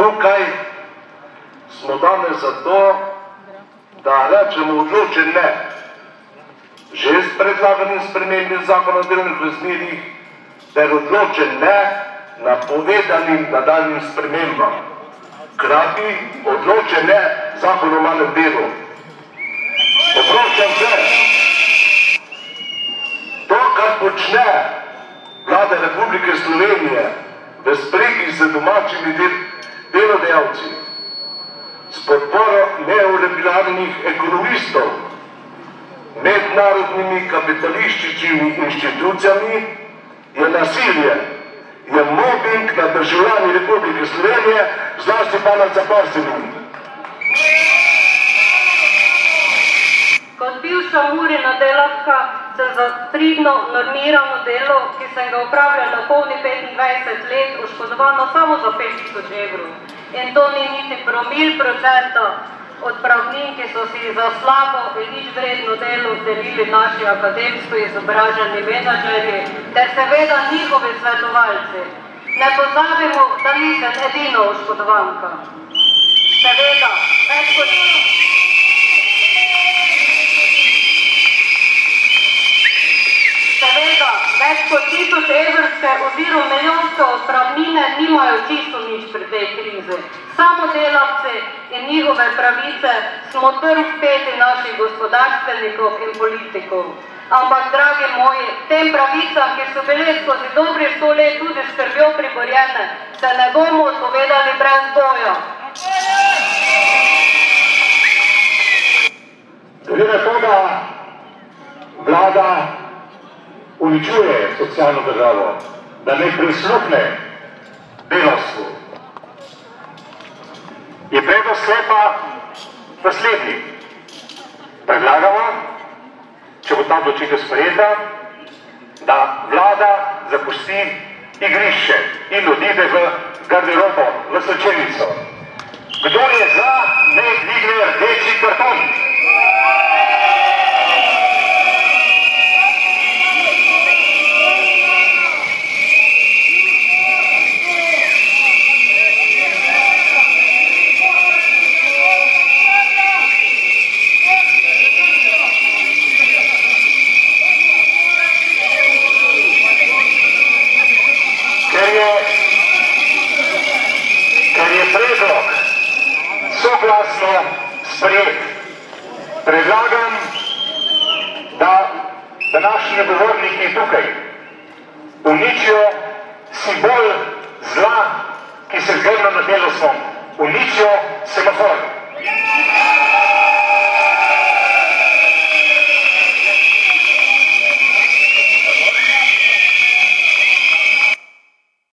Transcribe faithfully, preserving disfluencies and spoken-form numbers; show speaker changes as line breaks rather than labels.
Tukaj smo danes zato, da rečemo odločen ne že s predlaganim spremembim zakona o delovnih razmerjih ter odločen ne napovedanim nadaljnjim spremembam. Hkrati odločen ne zakonu o malem delu. Oproščam se, to, kar počne Vlada Republike Slovenije v spregi z domačimi del delodajalci, s podporo neoliberalnih ekonomistov, mednarodnimi kapitalističnimi inštitucijami, je nasilje, je mobbing nad državljani Republike Slovenije, zlasti pa nad zaposlenimi.
Kot bivša Murina delavka sem za pridno normirano delo, ki sem ga upravljala polni petindvajset let, oškodovana samo za pet tisoč evrov. In to ni niti promil procenta odpravnin, ki so si za slabo in nič vredno delo delili naši akademsko izobraženi menadžerji ter seveda njihovi svetovalci. Ne pozabimo, da nisem edina oškodovanka. Seveda, več kot Seveda, več kot tisoč evrske oziroma milijonske odpravnine nimajo čisto nič pri tej krizi. Samo delavci in njihove pravice smo trn v peti naših gospodarstvenikov in politikov. Ampak, dragi moji, tem pravicam, ki so bile skozi dobrih sto let tudi skrbjo priborjene, se ne bomo odpovedali brez boja.
Glede na to, da vlada uničuje socialno državo, da ne prisluhne delavstvu, je predlog sklepa naslednji. Predlagamo, če bo ta odločitev sprejeta, da vlada zapusti igrišče in odide v garderobo, v slačilnico. Kdo je za, naj dvigne rdeči karton? Ker je predlog soglasno sprejet, predlagam, da današnji govorniki tukaj uničijo simbol zla, ki se zgrna nad delavstvom, uničijo semafor.